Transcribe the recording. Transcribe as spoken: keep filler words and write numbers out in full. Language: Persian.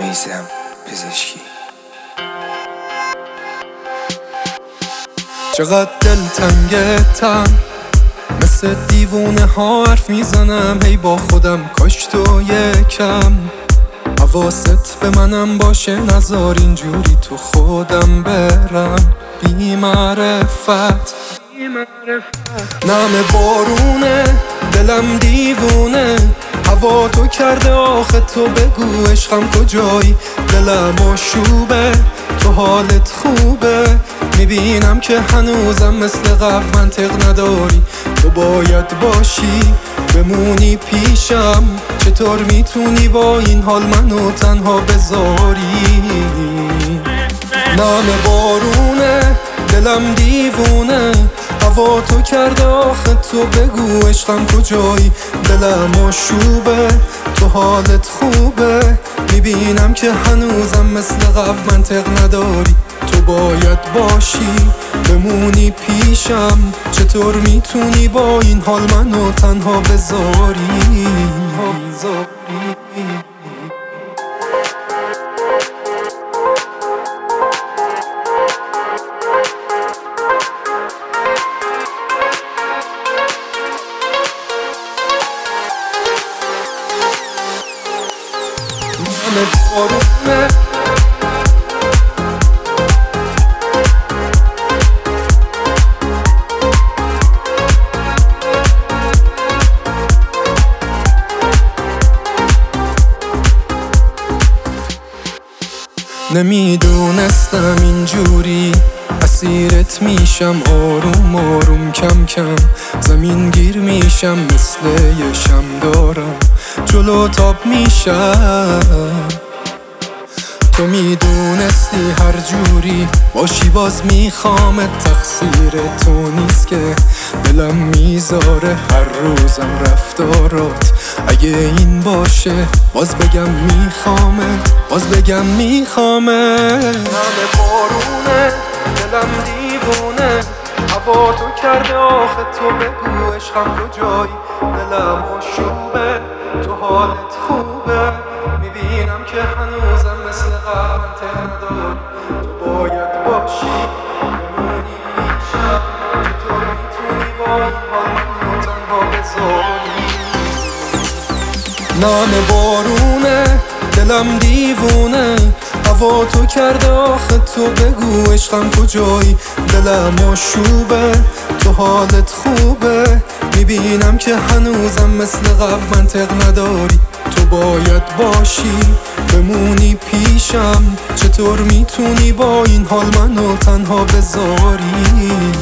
میزم پزشکی. چقدر دلتنگتم، مثل دیوونه ها حرف میزنم هی با خودم، کاش تو یکم حواست به منم باشه، نذار اینجوری تو خودم برم بی معرفت. نم بارونه دلم دیوونه، هوا تو کرده آخه تو بگو عشقم کجایی، دلم آشوبه تو حالت خوبه، میبینم که هنوزم مثل قبل منطق نداری، تو باید باشی بمونی پیشم، چطور میتونی با این حال منو تنها بذاری؟ نم بارونه دلم دیوونه، هوا تو کرده آخه تو بگو عشقم کجایی، دلم آشوبه تو حالت خوبه، میبینم که هنوزم مثل قبل منطق نداری، تو باید باشی بمونی پیشم، چطور میتونی با این حال منو تنها بذاری؟ نم بارونه نمیدونستم اینجوری اسیرت میشم، آروم آروم کم کم زمین گیر میشم، مثل یه شم دارم جلو تاب میشم. تو میدونستی هر جوری باشی باز میخوامت، تقصیر تو نیست که دلم میذاره هر روزم رفتارات، اگه این باشه باز بگم میخوامت، باز بگم میخوامت. نم بارونه دلم دیوونه، هوا تو کرده آخه تو بگو عشقم کجایی، دلم آشوبه تو حالت خوبه، میبینم که هنوزم مثل قبل منطق نداری، تو باید باشی بمونی پیشم، چطور میتونی با این حال منو تنها بذاری؟ نم بارونه دلم دیوونه، هوا تو کرده آخه تو بگو عشقم کجایی، دلم آشوبه تو حالت خوبه، میبینم که هنوزم مثل قبل منطق نداری، تو باید باشی بمونی پیشم، چطور میتونی با این حال منو تنها بذاری؟